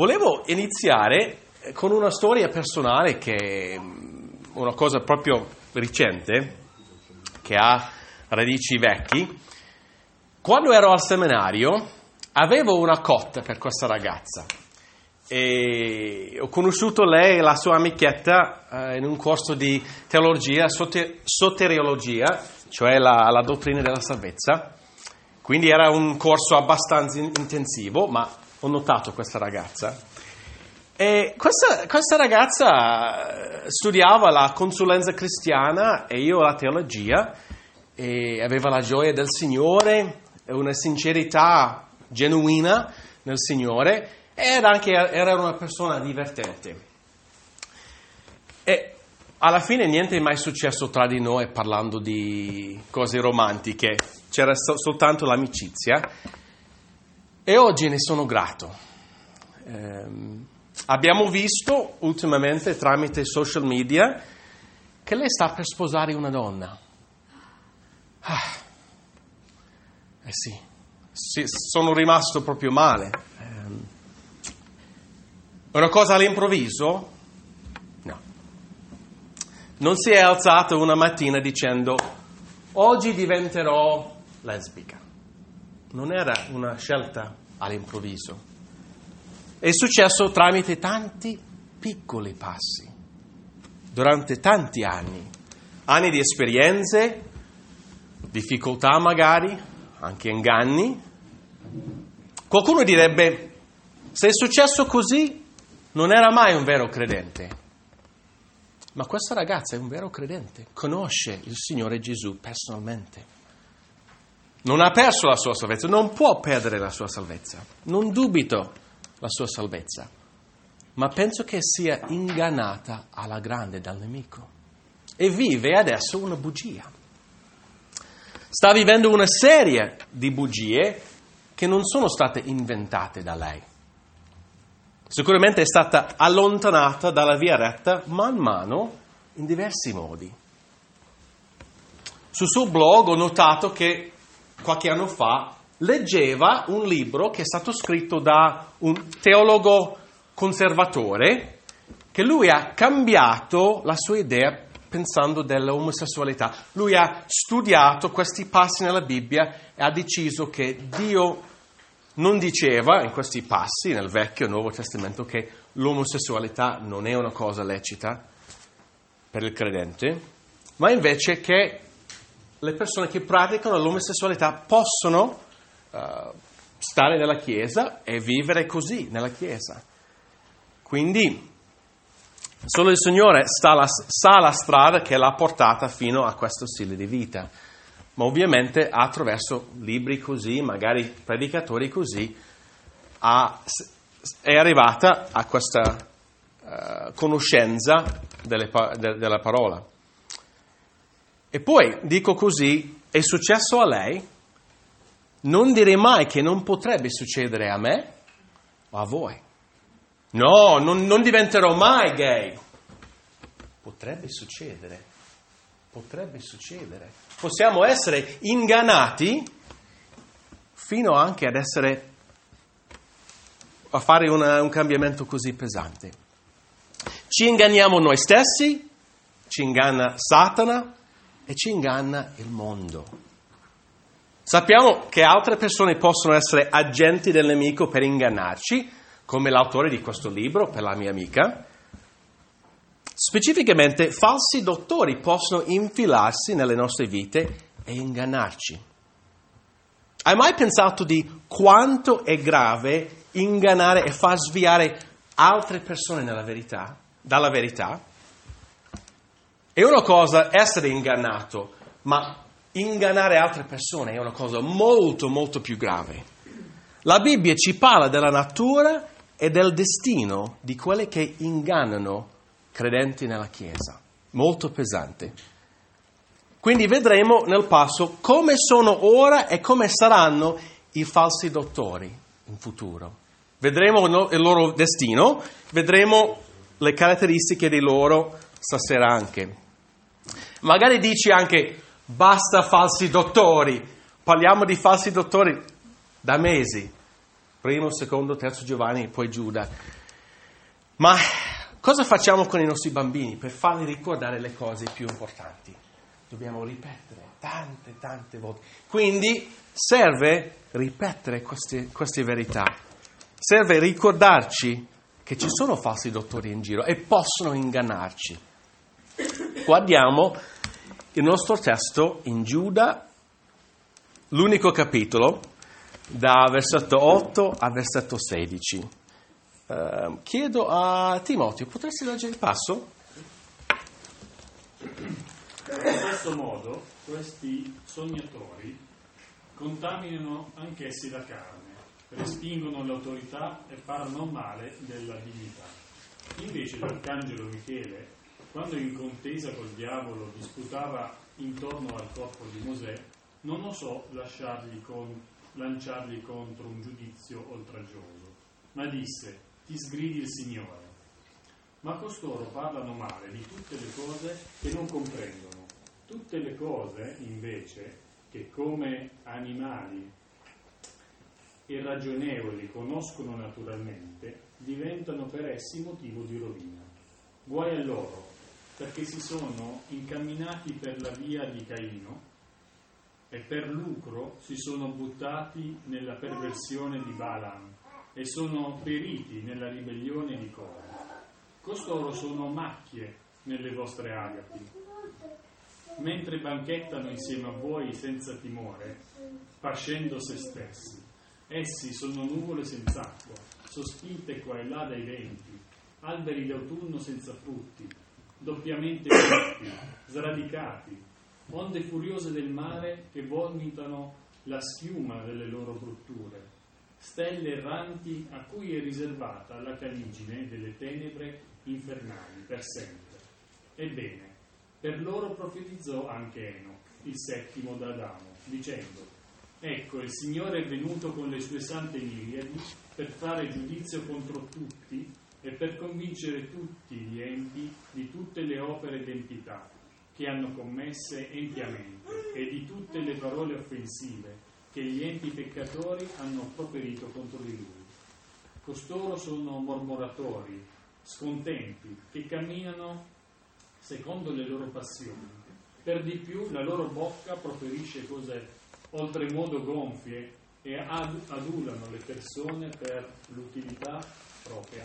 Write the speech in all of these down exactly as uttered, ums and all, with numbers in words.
Volevo iniziare con una storia personale che è una cosa proprio recente, che ha radici vecchi. Quando ero al seminario avevo una cotta per questa ragazza e ho conosciuto lei e la sua amichetta eh, in un corso di teologia, soter- soteriologia, cioè la, la dottrina della salvezza. Quindi era un corso abbastanza in- intensivo, ma ho notato questa ragazza. E questa, questa ragazza studiava la consulenza cristiana e io la teologia, e aveva la gioia del Signore, una sincerità genuina nel Signore, e era anche era una persona divertente. E alla fine niente è mai successo tra di noi parlando di cose romantiche, c'era sol- soltanto l'amicizia, e oggi ne sono grato. Ehm, abbiamo visto ultimamente tramite social media che lei sta per sposare una donna. Ah, eh sì, sì, sono rimasto proprio male. Ehm, una cosa all'improvviso? No. Non si è alzato una mattina dicendo oggi diventerò lesbica. Non era una scelta all'improvviso. È successo tramite tanti piccoli passi, durante tanti anni, anni di esperienze, difficoltà magari, anche inganni. Qualcuno direbbe, se è successo così, non era mai un vero credente. Ma questa ragazza è un vero credente, conosce il Signore Gesù personalmente. Non ha perso la sua salvezza, non può perdere la sua salvezza. Non dubito la sua salvezza, ma penso che sia ingannata alla grande dal nemico e vive adesso una bugia. Sta vivendo una serie di bugie che non sono state inventate da lei. Sicuramente è stata allontanata dalla via retta man mano in diversi modi. Sul suo blog ho notato che qualche anno fa leggeva un libro che è stato scritto da un teologo conservatore, che lui ha cambiato la sua idea pensando dell'omosessualità. Lui ha studiato questi passi nella Bibbia e ha deciso che Dio non diceva in questi passi, nel Vecchio e Nuovo Testamento, che l'omosessualità non è una cosa lecita per il credente, ma invece che le persone che praticano l'omosessualità possono uh, stare nella Chiesa e vivere così nella Chiesa. Quindi solo il Signore sta la, sa la strada che l'ha portata fino a questo stile di vita. Ma ovviamente attraverso libri così, magari predicatori così, ha, è arrivata a questa uh, conoscenza delle, de, della parola. E poi, dico così, è successo a lei, non direi mai che non potrebbe succedere a me o a voi. No, non, non diventerò mai gay. Potrebbe succedere, potrebbe succedere. Possiamo essere ingannati fino anche ad essere, a fare una, un cambiamento così pesante. Ci inganniamo noi stessi, ci inganna Satana e ci inganna il mondo. Sappiamo che altre persone possono essere agenti del nemico per ingannarci, come l'autore di questo libro, per la mia amica. Specificamente, falsi dottori possono infilarsi nelle nostre vite e ingannarci. Hai mai pensato di quanto è grave ingannare e far sviare altre persone nella verità, dalla verità? È una cosa essere ingannato, ma ingannare altre persone è una cosa molto, molto più grave. La Bibbia ci parla della natura e del destino di quelli che ingannano credenti nella Chiesa. Molto pesante. Quindi vedremo nel passo come sono ora e come saranno i falsi dottori in futuro. Vedremo il loro destino, vedremo le caratteristiche di loro stasera anche. Magari dici anche, basta falsi dottori, parliamo di falsi dottori da mesi. primo, secondo, terzo Giovanni e poi Giuda. Ma cosa facciamo con i nostri bambini per farli ricordare le cose più importanti? Dobbiamo ripetere tante, tante volte. Quindi serve ripetere queste, queste verità. Serve ricordarci che ci sono falsi dottori in giro e possono ingannarci. Guardiamo il nostro testo in Giuda, l'unico capitolo, da versetto otto a versetto sedici. Uh, chiedo a Timoteo, potresti leggere il passo? Allo stesso modo, questi sognatori contaminano anch'essi la carne, respingono l'autorità e parlano male della divinità. Invece l'arcangelo Michele, quando in contesa col diavolo disputava intorno al corpo di Mosè, non osò lasciargli con, lanciargli contro un giudizio oltraggioso, ma disse: ti sgridi il Signore. Ma costoro parlano male di tutte le cose che non comprendono. Tutte le cose, invece, che come animali irragionevoli conoscono naturalmente, diventano per essi motivo di rovina. Guai a loro, perché si sono incamminati per la via di Caino e per lucro si sono buttati nella perversione di Balaam e sono periti nella ribellione di Core. Costoro sono macchie nelle vostre agapi. Mentre banchettano insieme a voi senza timore, pascendo se stessi, essi sono nuvole senza acqua, sospinte qua e là dai venti, alberi d'autunno senza frutti, doppiamente morti, sradicati, onde furiose del mare che vomitano la schiuma delle loro brutture, stelle erranti a cui è riservata la caligine delle tenebre infernali per sempre. Ebbene, per loro profetizzò anche Enoch, il settimo da Adamo, dicendo: ecco, il Signore è venuto con le sue sante miriadi per fare giudizio contro tutti e per convincere tutti gli empi di tutte le opere d'entità che hanno commesse empiamente e di tutte le parole offensive che gli empi peccatori hanno proferito contro di lui. Costoro sono mormoratori, scontenti, che camminano secondo le loro passioni. Per di più la loro bocca proferisce cose oltremodo gonfie e adulano le persone per l'utilità propria.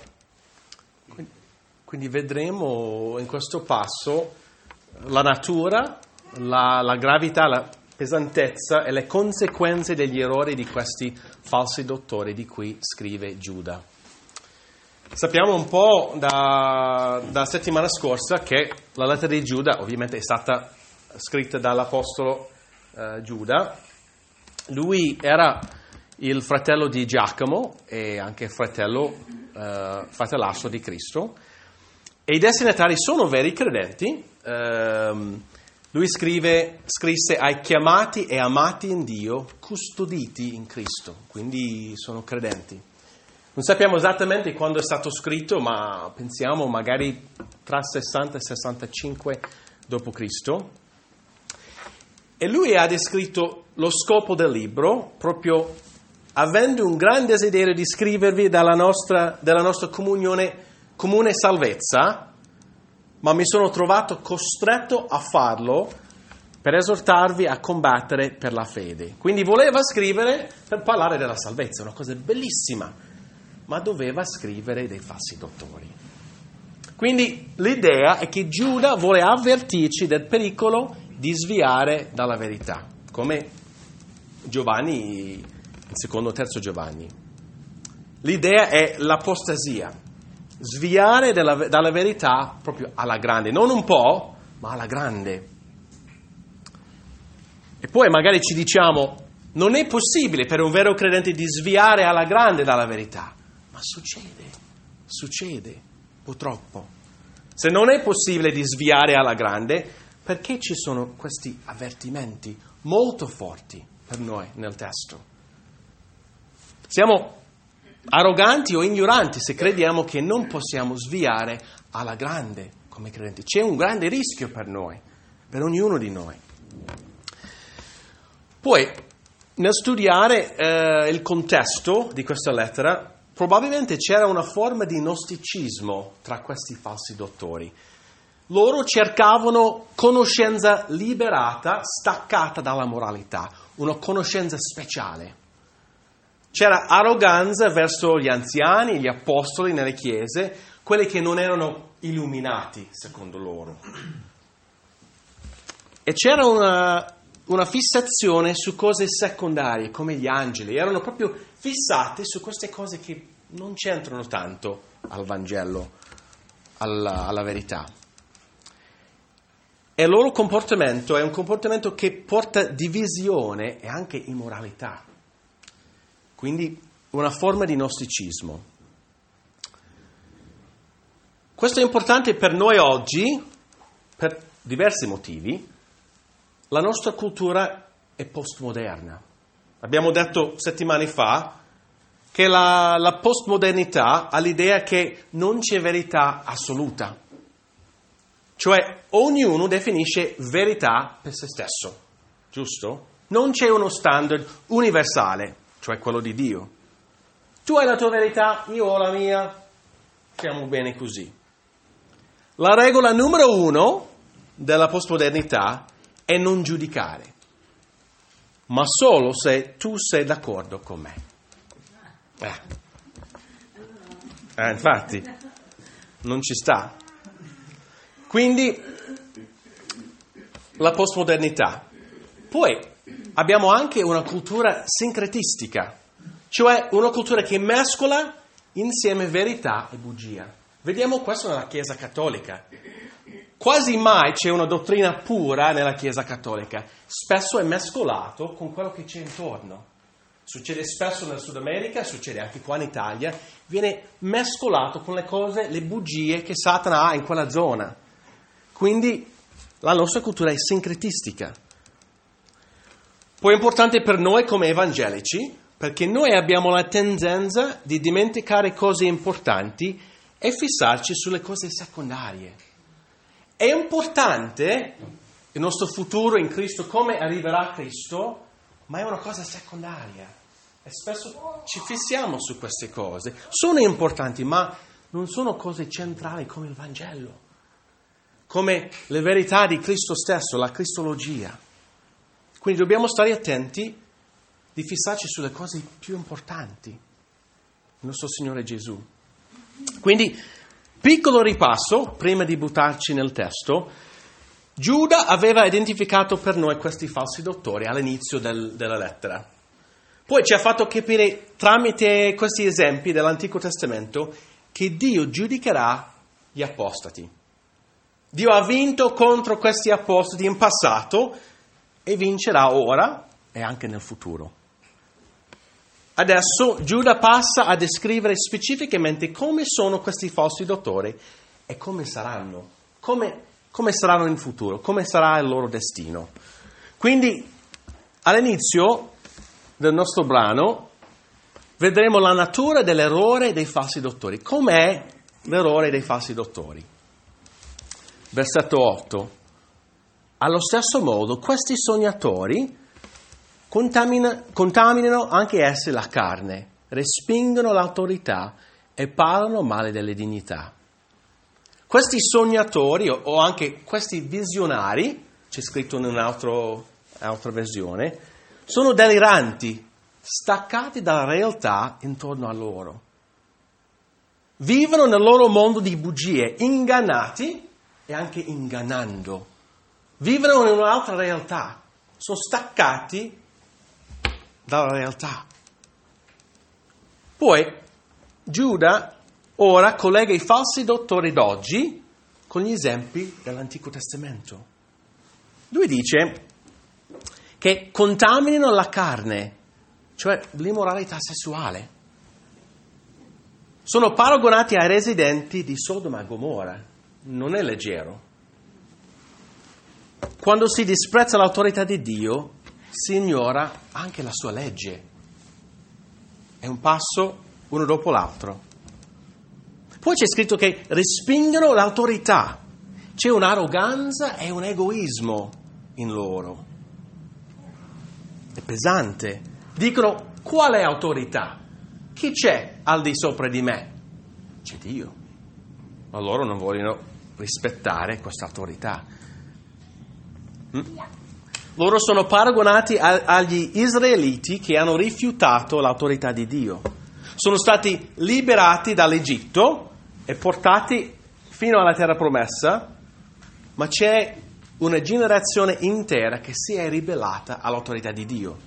Quindi vedremo in questo passo la natura, la, la gravità, la pesantezza e le conseguenze degli errori di questi falsi dottori di cui scrive Giuda. Sappiamo un po' da, da settimana scorsa che la lettera di Giuda ovviamente è stata scritta dall'apostolo eh, Giuda. Lui era il fratello di Giacomo e anche fratello, eh, fratellastro di Cristo, e i destinatari sono veri credenti. Eh, lui scrive, scrisse ai chiamati e amati in Dio, custoditi in Cristo, quindi sono credenti. Non sappiamo esattamente quando è stato scritto, ma pensiamo magari tra sessanta e sessantacinque dopo Cristo. E lui ha descritto lo scopo del libro, proprio avendo un grande desiderio di scrivervi dalla nostra, della nostra comunione, comune salvezza, ma mi sono trovato costretto a farlo per esortarvi a combattere per la fede. Quindi voleva scrivere per parlare della salvezza, una cosa bellissima, ma doveva scrivere dei falsi dottori. Quindi l'idea è che Giuda vuole avvertirci del pericolo di sviare dalla verità, come Giovanni, il secondo e terzo Giovanni. L'idea è l'apostasia, sviare dalla, dalla verità proprio alla grande, non un po', ma alla grande. E poi magari ci diciamo, non è possibile per un vero credente di sviare alla grande dalla verità. Ma succede, succede, purtroppo. Se non è possibile di sviare alla grande, perché ci sono questi avvertimenti molto forti per noi nel testo? Siamo arroganti o ignoranti se crediamo che non possiamo sviare alla grande come credenti. C'è un grande rischio per noi, per ognuno di noi. Poi, nel studiare eh, il contesto di questa lettera, probabilmente c'era una forma di gnosticismo tra questi falsi dottori. Loro cercavano conoscenza liberata, staccata dalla moralità, una conoscenza speciale. C'era arroganza verso gli anziani, gli apostoli nelle chiese, quelli che non erano illuminati, secondo loro. E c'era una, una fissazione su cose secondarie, come gli angeli. Erano proprio fissati su queste cose che non c'entrano tanto al Vangelo, alla, alla verità. E il loro comportamento è un comportamento che porta divisione e anche immoralità. Quindi una forma di gnosticismo. Questo è importante per noi oggi, per diversi motivi. La nostra cultura è postmoderna. Abbiamo detto settimane fa che la, la postmodernità ha l'idea che non c'è verità assoluta. Cioè, ognuno definisce verità per se stesso, giusto? Non c'è uno standard universale, cioè quello di Dio. Tu hai la tua verità, io ho la mia, stiamo bene così. La regola numero uno della postmodernità è non giudicare, ma solo se tu sei d'accordo con me. Eh, eh infatti, non ci sta. Quindi, la postmodernità. Poi abbiamo anche una cultura sincretistica, cioè una cultura che mescola insieme verità e bugia. Vediamo questo nella Chiesa Cattolica. Quasi mai c'è una dottrina pura nella Chiesa Cattolica. Spesso è mescolato con quello che c'è intorno. Succede spesso nel Sud America, succede anche qua in Italia. Viene mescolato con le cose, le bugie che Satana ha in quella zona. Quindi la nostra cultura è sincretistica. Poi è importante per noi come evangelici, perché noi abbiamo la tendenza di dimenticare cose importanti e fissarci sulle cose secondarie. È importante il nostro futuro in Cristo, come arriverà Cristo, ma è una cosa secondaria. E spesso ci fissiamo su queste cose. Sono importanti, ma non sono cose centrali come il Vangelo, come le verità di Cristo stesso, la cristologia. Quindi dobbiamo stare attenti di fissarci sulle cose più importanti, il nostro Signore Gesù. Quindi, piccolo ripasso, prima di buttarci nel testo. Giuda aveva identificato per noi questi falsi dottori all'inizio del, della lettera. Poi ci ha fatto capire tramite questi esempi dell'Antico Testamento che Dio giudicherà gli apostati. Dio ha vinto contro questi apostati in passato e vincerà ora e anche nel futuro. Adesso Giuda passa a descrivere specificamente come sono questi falsi dottori e come saranno, come, come saranno in futuro, come sarà il loro destino. Quindi all'inizio del nostro brano vedremo la natura dell'errore dei falsi dottori. Com'è l'errore dei falsi dottori? Versetto otto. Allo stesso modo, questi sognatori contamina, contaminano anche essi la carne, respingono l'autorità e parlano male delle dignità. Questi sognatori, o, o anche questi visionari, c'è scritto in un'altra versione, sono deliranti, staccati dalla realtà intorno a loro. Vivono nel loro mondo di bugie, ingannati e anche ingannando. Vivono in un'altra realtà, sono staccati dalla realtà. Poi Giuda ora collega i falsi dottori d'oggi con gli esempi dell'Antico Testamento. Lui dice che contaminano la carne, cioè l'immoralità sessuale. Sono paragonati ai residenti di Sodoma e Gomorra. Non è leggero. Quando si disprezza l'autorità di Dio, si ignora anche la sua legge. È un passo uno dopo l'altro. Poi c'è scritto che respingono l'autorità. C'è un'arroganza e un egoismo in loro. È pesante. Dicono, quale autorità? Chi c'è al di sopra di me? C'è Dio. Ma loro non vogliono rispettare questa autorità. Mm? Loro sono paragonati a, agli israeliti che hanno rifiutato l'autorità di Dio. Sono stati liberati dall'Egitto e portati fino alla terra promessa, ma c'è una generazione intera che si è ribellata all'autorità di Dio.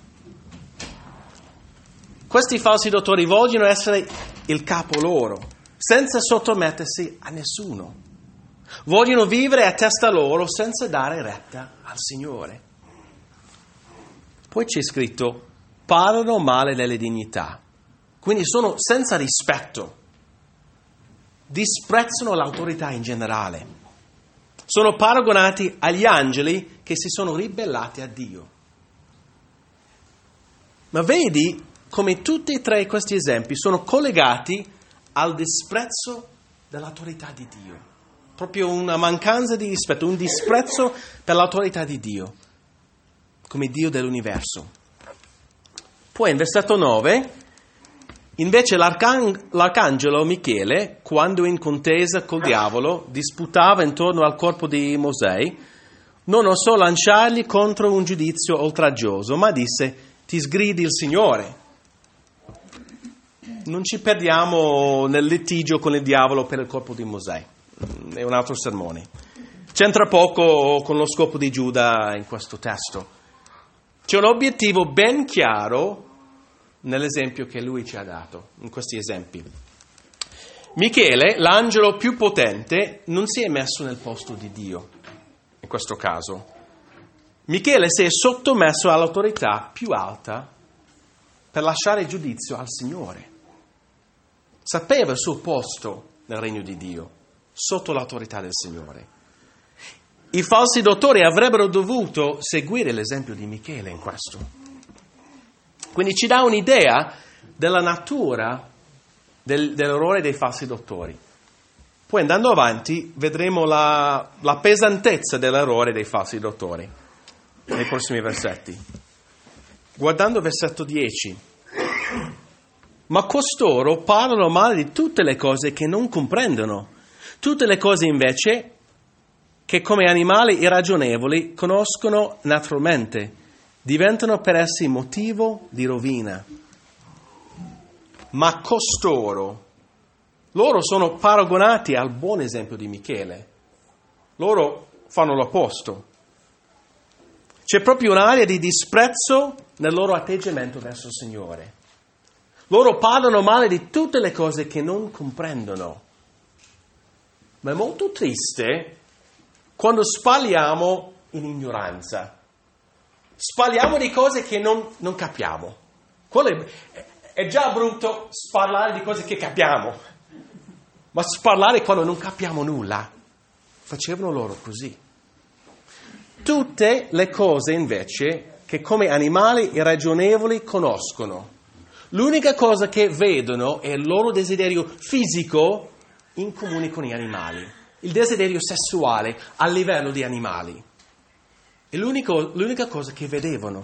Questi falsi dottori vogliono essere il capo loro, senza sottomettersi a nessuno. Vogliono vivere a testa loro senza dare retta al Signore. Poi c'è scritto, parlano male delle dignità, quindi sono senza rispetto, disprezzano l'autorità in generale. Sono paragonati agli angeli che si sono ribellati a Dio. Ma vedi come tutti e tre questi esempi sono collegati al disprezzo dell'autorità di Dio. Proprio una mancanza di rispetto, un disprezzo per l'autorità di Dio, come Dio dell'universo. Poi in versetto nove, invece l'arcan- l'arcangelo Michele, quando in contesa col diavolo disputava intorno al corpo di Mosè, non osò lanciargli contro un giudizio oltraggioso, ma disse, ti sgridi il Signore. Non ci perdiamo nel litigio con il diavolo per il corpo di Mosè, è un altro sermone. C'entra poco con lo scopo di Giuda in questo testo. C'è un obiettivo ben chiaro nell'esempio che lui ci ha dato, in questi esempi. Michele, l'angelo più potente, non si è messo nel posto di Dio, in questo caso. Michele si è sottomesso all'autorità più alta per lasciare giudizio al Signore. Sapeva il suo posto nel regno di Dio, sotto l'autorità del Signore. I falsi dottori avrebbero dovuto seguire l'esempio di Michele in questo. Quindi ci dà un'idea della natura del, dell'errore dei falsi dottori. Poi andando avanti vedremo la, la pesantezza dell'errore dei falsi dottori nei prossimi versetti. Guardando versetto dieci. Ma costoro parlano male di tutte le cose che non comprendono, tutte le cose invece che come animali irragionevoli conoscono naturalmente, diventano per essi motivo di rovina. Ma costoro, loro sono paragonati al buon esempio di Michele. Loro fanno l'opposto. C'è proprio un'area di disprezzo nel loro atteggiamento verso il Signore. Loro parlano male di tutte le cose che non comprendono. Ma è molto triste quando sbagliamo in ignoranza. Sbagliamo di cose che non, non capiamo. Quello è, è già brutto parlare di cose che capiamo, ma parlare quando non capiamo nulla. Facevano loro così. Tutte le cose invece che come animali irragionevoli conoscono. L'unica cosa che vedono è il loro desiderio fisico in comune con gli animali, il desiderio sessuale a livello di animali. È l'unico, l'unica cosa che vedevano.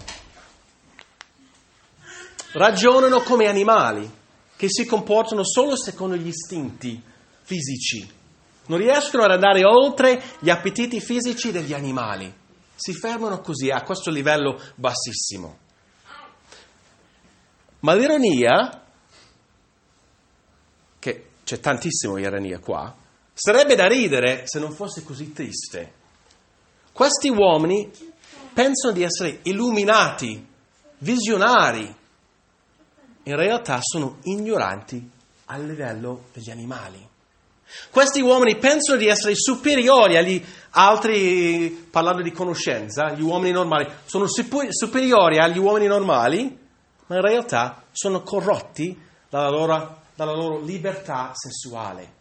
Ragionano come animali, che si comportano solo secondo gli istinti fisici. Non riescono ad andare oltre gli appetiti fisici degli animali. Si fermano così, a questo livello bassissimo. Ma l'ironia, che c'è tantissima ironia qua, sarebbe da ridere se non fosse così triste. Questi uomini pensano di essere illuminati, visionari. In realtà sono ignoranti al livello degli animali. Questi uomini pensano di essere superiori agli altri, parlando di conoscenza, gli uomini normali, sono superiori agli uomini normali, ma in realtà sono corrotti dalla loro, dalla loro libertà sessuale.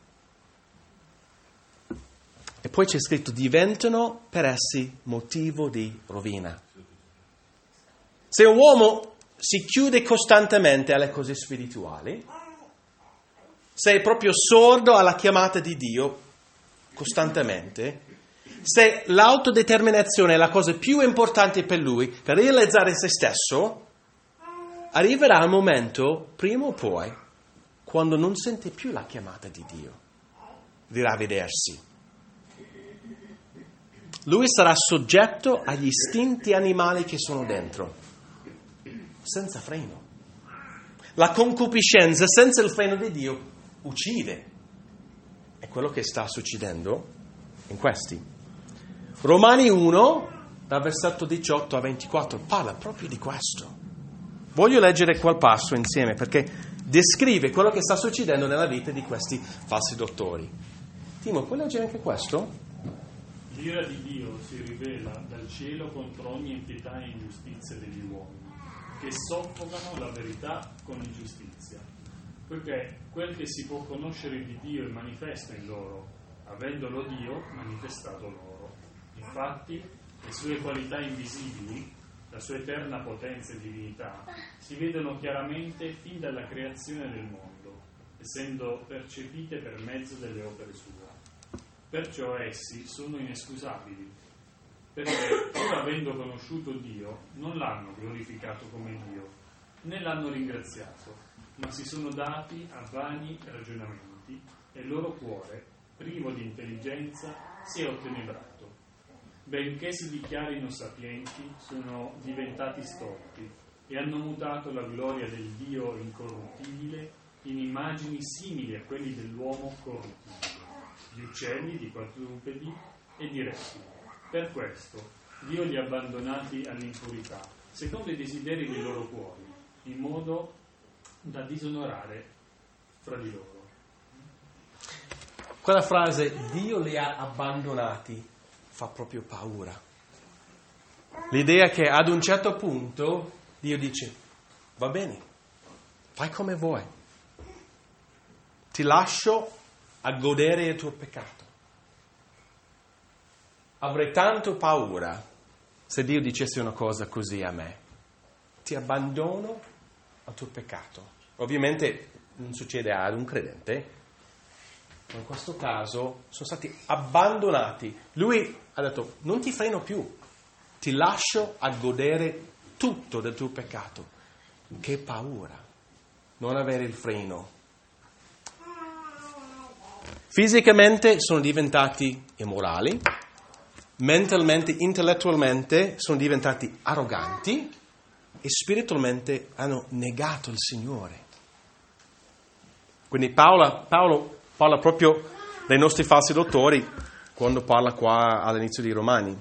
E poi c'è scritto, diventano per essi motivo di rovina. Se un uomo si chiude costantemente alle cose spirituali, se è proprio sordo alla chiamata di Dio costantemente, Se l'autodeterminazione è la cosa più importante per lui, per realizzare se stesso, arriverà il momento, prima o poi, quando non sente più la chiamata di Dio, di ravvedersi. Lui sarà soggetto agli istinti animali che sono dentro, senza freno. La concupiscenza senza il freno di Dio uccide. È quello che sta succedendo in questi. Romani uno, dal versetto diciotto a ventiquattro, parla proprio di questo. Voglio leggere quel passo insieme perché descrive quello che sta succedendo nella vita di questi falsi dottori. Timo, puoi leggere anche questo? L'ira di Dio si rivela dal cielo contro ogni impietà e ingiustizia degli uomini, che soffocano la verità con ingiustizia, poiché quel che si può conoscere di Dio è manifesto in loro, avendolo Dio manifestato loro. Infatti, le sue qualità invisibili, la sua eterna potenza e divinità, si vedono chiaramente fin dalla creazione del mondo, essendo percepite per mezzo delle opere sue. Perciò essi sono inescusabili, perché pur avendo conosciuto Dio, non l'hanno glorificato come Dio, né l'hanno ringraziato, ma si sono dati a vani ragionamenti e il loro cuore, privo di intelligenza, si è ottenebrato. Benché si dichiarino sapienti, sono diventati storti e hanno mutato la gloria del Dio incorruttibile in immagini simili a quelli dell'uomo corruttibile, di uccelli, di quadrupedi e di rettili. Per questo Dio li ha abbandonati all'impurità, secondo i desideri dei loro cuori, in modo da disonorare fra di loro. Quella frase, Dio li ha abbandonati, fa proprio paura. L'idea che ad un certo punto Dio dice, va bene, fai come vuoi, ti lascio a godere il tuo peccato. Avrei tanto paura se Dio dicesse una cosa così a me. Ti abbandono al tuo peccato. Ovviamente non succede ad un credente, ma in questo caso sono stati abbandonati. Lui ha detto, non ti freno più, ti lascio a godere tutto del tuo peccato. Che paura non avere il freno. Fisicamente sono diventati immorali, mentalmente, intellettualmente sono diventati arroganti e spiritualmente hanno negato il Signore. Quindi Paolo, Paolo parla proprio dei nostri falsi dottori quando parla qua all'inizio di Romani.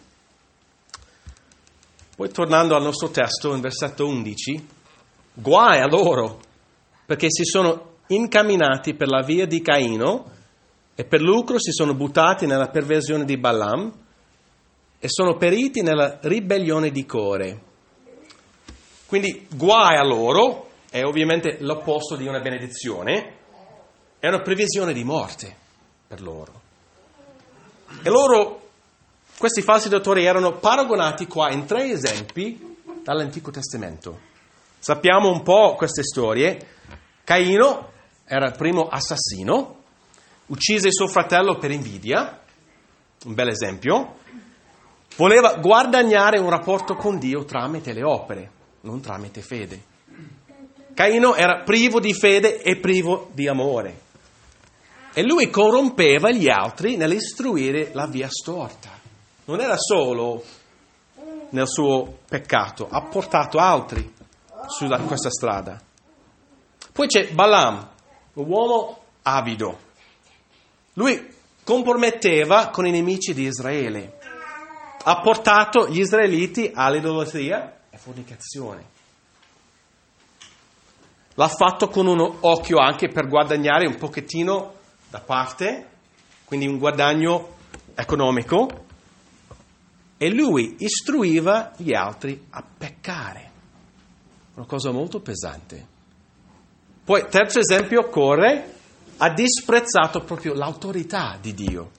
Poi tornando al nostro testo in versetto undici, guai a loro perché si sono incamminati per la via di Caino e per lucro si sono buttati nella perversione di Balaam e sono periti nella ribellione di Core. Quindi guai a loro è ovviamente l'opposto di una benedizione, è una previsione di morte per loro. E loro, questi falsi dottori, erano paragonati qua in tre esempi dall'Antico Testamento. Sappiamo un po' queste storie. Caino era il primo assassino, uccise il suo fratello per invidia, un bel esempio. Voleva guadagnare un rapporto con Dio tramite le opere, non tramite fede. Caino era privo di fede e privo di amore. E lui corrompeva gli altri nell'istruire la via storta. Non era solo nel suo peccato, ha portato altri su questa strada. Poi c'è Balaam, un uomo avido. Lui comprometteva con i nemici di Israele. Ha portato gli israeliti all'idolatria e fornicazione. L'ha fatto con un occhio anche per guadagnare un pochettino da parte, quindi un guadagno economico, e lui istruiva gli altri a peccare. Una cosa molto pesante. Poi, terzo esempio, Core ha disprezzato proprio l'autorità di Dio.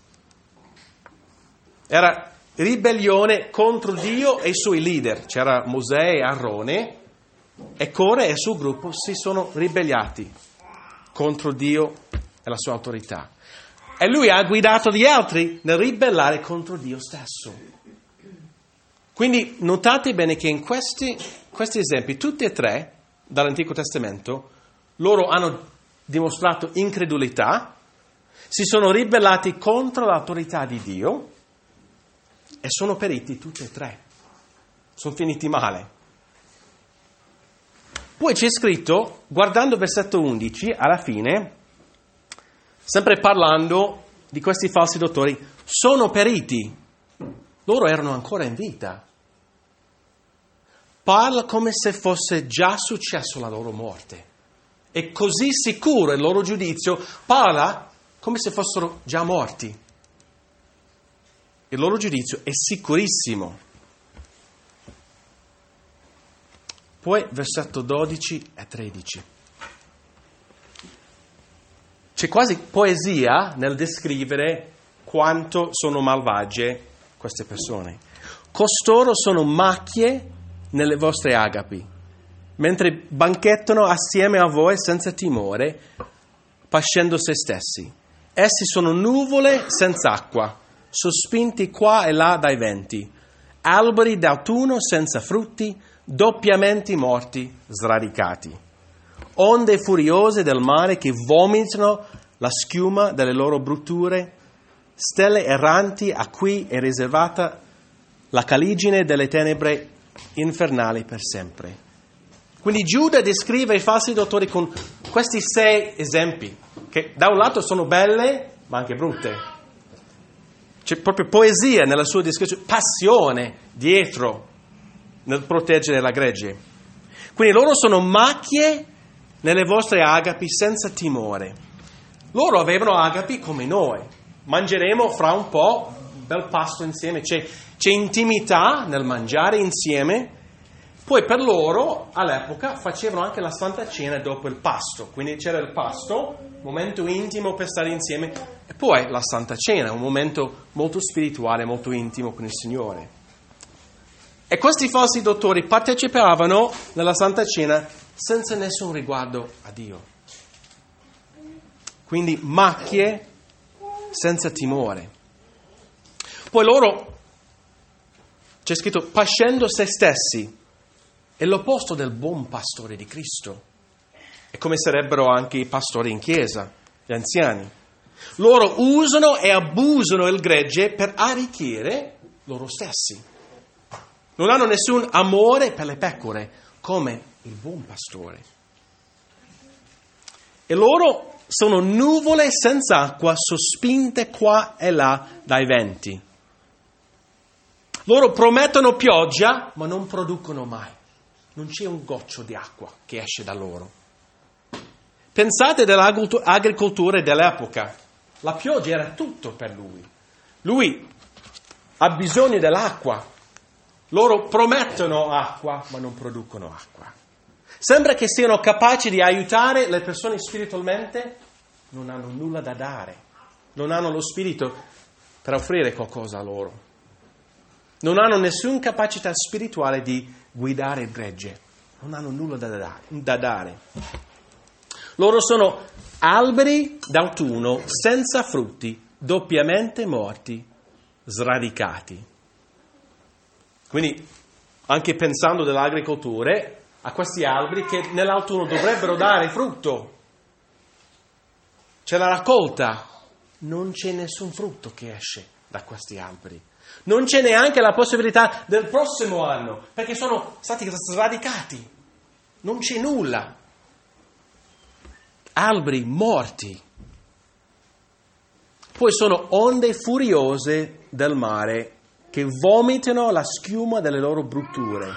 Era ribellione contro Dio e i suoi leader. C'era Mosè e Aarone, e Core e il suo gruppo si sono ribellati contro Dio e la sua autorità. E lui ha guidato gli altri nel ribellare contro Dio stesso. Quindi notate bene che in questi, questi esempi, tutti e tre dall'Antico Testamento, loro hanno dimostrato incredulità, si sono ribellati contro l'autorità di Dio e sono periti tutti e tre. Sono finiti male. Poi c'è scritto, guardando versetto undici, alla fine, sempre parlando di questi falsi dottori, sono periti. Loro erano ancora in vita. Parla come se fosse già successo la loro morte. È così sicuro il loro giudizio, parla come se fossero già morti. Il loro giudizio è sicurissimo. Poi versetto dodici e tredici. C'è quasi poesia nel descrivere quanto sono malvagie queste persone. Costoro sono macchie nelle vostre agapi, mentre banchettano assieme a voi senza timore, pascendo se stessi. Essi sono nuvole senza acqua, sospinti qua e là dai venti, alberi d'autunno senza frutti, doppiamente morti, sradicati. Onde furiose del mare che vomitano la schiuma delle loro brutture, stelle erranti a cui è riservata la caligine delle tenebre infernali per sempre. Quindi Giuda descrive i falsi dottori con questi sei esempi, che da un lato sono belle, ma anche brutte. C'è proprio poesia nella sua descrizione, passione dietro nel proteggere la gregge. Quindi loro sono macchie nelle vostre agapi senza timore. Loro avevano agapi come noi. Mangeremo fra un po' un bel pasto insieme. C'è, c'è intimità nel mangiare insieme. Poi per loro all'epoca facevano anche la Santa Cena dopo il pasto. Quindi c'era il pasto, momento intimo per stare insieme, e poi la Santa Cena, un momento molto spirituale, molto intimo con il Signore. E questi falsi dottori partecipavano nella Santa Cena senza nessun riguardo a Dio. Quindi macchie senza timore. Poi loro, c'è scritto, pascendo se stessi, è l'opposto del buon pastore di Cristo. È come sarebbero anche i pastori in chiesa, gli anziani. Loro usano e abusano il gregge per arricchire loro stessi. Non hanno nessun amore per le pecore, come il buon pastore. E loro sono nuvole senza acqua, sospinte qua e là dai venti. Loro promettono pioggia, ma non producono mai. Non c'è un goccio di acqua che esce da loro. Pensate dell'agricoltura dell'epoca. La pioggia era tutto per lui. Lui ha bisogno dell'acqua. Loro promettono acqua, ma non producono acqua. Sembra che siano capaci di aiutare le persone spiritualmente, non hanno nulla da dare. Non hanno lo spirito per offrire qualcosa a loro. Non hanno nessuna capacità spirituale di guidare il gregge. Non hanno nulla da dare. Da dare. Loro sono alberi d'autunno senza frutti, doppiamente morti, sradicati. Quindi, anche pensando dell'agricoltura, a questi alberi che nell'autunno dovrebbero dare frutto. C'è la raccolta, non c'è nessun frutto che esce da questi alberi. Non c'è neanche la possibilità del prossimo anno, perché sono stati sradicati. Non c'è nulla. Alberi morti. Poi sono onde furiose del mare che vomitano la schiuma delle loro brutture.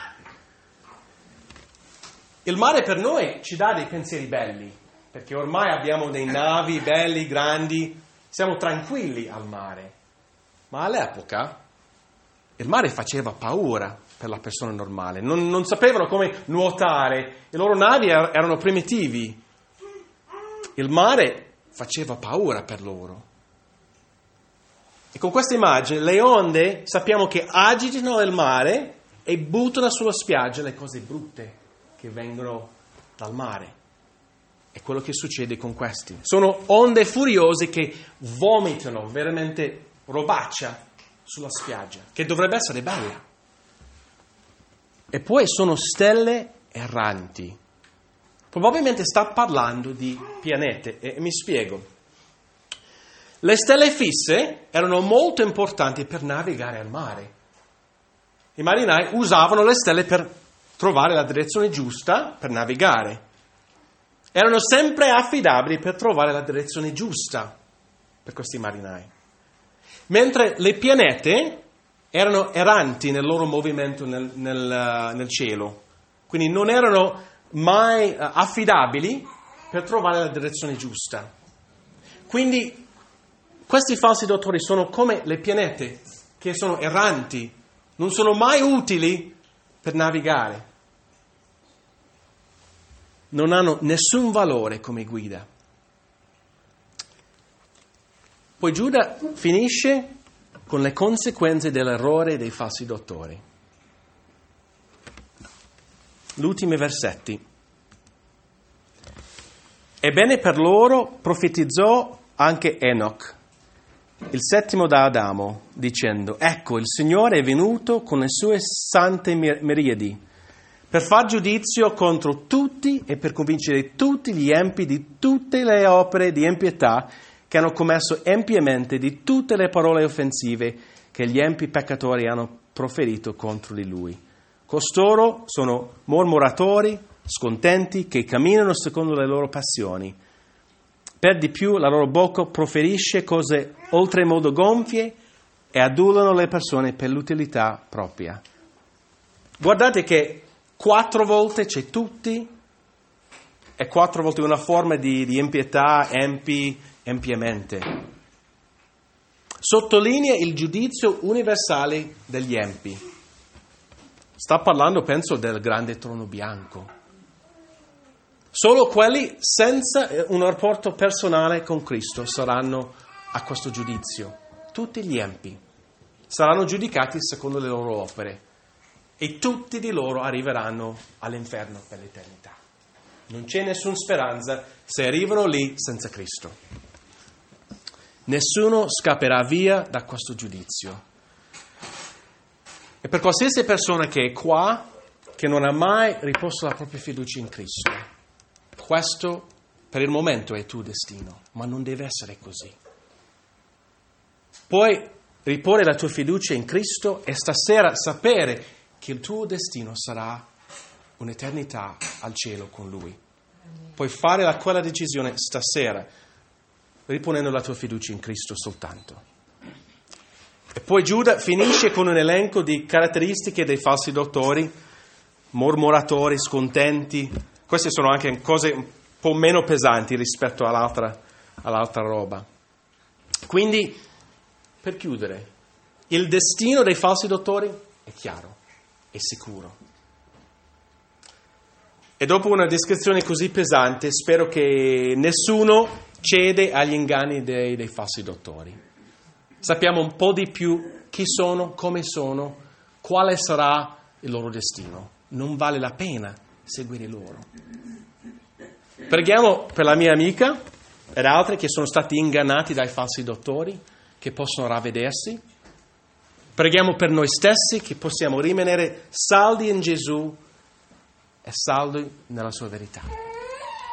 Il mare per noi ci dà dei pensieri belli, perché ormai abbiamo dei navi belli, grandi, siamo tranquilli al mare. Ma all'epoca il mare faceva paura per la persona normale, non, non sapevano come nuotare, i loro navi er- erano primitivi. Il mare faceva paura per loro. E con questa immagine le onde sappiamo che agitano il mare e buttano sulla spiaggia le cose brutte che vengono dal mare. È quello che succede con questi. Sono onde furiose che vomitano veramente robaccia sulla spiaggia, che dovrebbe essere bella. E poi sono stelle erranti. Probabilmente sta parlando di pianete, e mi spiego. Le stelle fisse erano molto importanti per navigare al mare. I marinai usavano le stelle per trovare la direzione giusta per navigare. Erano sempre affidabili per trovare la direzione giusta per questi marinai. Mentre le pianete erano erranti nel loro movimento nel, nel, nel cielo. Quindi non erano mai affidabili per trovare la direzione giusta. Quindi questi falsi dottori sono come le pianete che sono erranti, non sono mai utili per navigare. Non hanno nessun valore come guida. Poi Giuda finisce con le conseguenze dell'errore dei falsi dottori. Gli ultimi versetti. Ebbene per loro profetizzò anche Enoch, il settimo da Adamo, dicendo: ecco, il Signore è venuto con le sue sante miriadi per far giudizio contro tutti e per convincere tutti gli empi di tutte le opere di impietà che hanno commesso empiamente, di tutte le parole offensive che gli empi peccatori hanno proferito contro di lui. Costoro sono mormoratori, scontenti, che camminano secondo le loro passioni. Per di più la loro bocca proferisce cose oltremodo gonfie e adulano le persone per l'utilità propria. Guardate che quattro volte c'è tutti e quattro volte una forma di, di impietà, empi, empiamente. Sottolinea il giudizio universale degli empi. Sta parlando, penso, del grande trono bianco. Solo quelli senza un rapporto personale con Cristo saranno a questo giudizio. Tutti gli empi saranno giudicati secondo le loro opere e tutti di loro arriveranno all'inferno per l'eternità. Non c'è nessuna speranza se arrivano lì senza Cristo. Nessuno scapperà via da questo giudizio. E per qualsiasi persona che è qua, che non ha mai riposto la propria fiducia in Cristo, questo per il momento è il tuo destino, ma non deve essere così. Puoi riporre la tua fiducia in Cristo e stasera sapere che il tuo destino sarà un'eternità al cielo con Lui. Puoi fare la, quella decisione stasera, riponendo la tua fiducia in Cristo soltanto. E poi Giuda finisce con un elenco di caratteristiche dei falsi dottori, mormoratori, scontenti. Queste sono anche cose un po' meno pesanti rispetto all'altra, all'altra roba. Quindi, per chiudere, il destino dei falsi dottori è chiaro, è sicuro. E dopo una descrizione così pesante, spero che nessuno cede agli inganni dei, dei falsi dottori. Sappiamo un po' di più chi sono, come sono, quale sarà il loro destino. Non vale la pena seguire loro. Preghiamo per la mia amica ed altri che sono stati ingannati dai falsi dottori, che possono ravvedersi. Preghiamo per noi stessi che possiamo rimanere saldi in Gesù e saldi nella sua verità.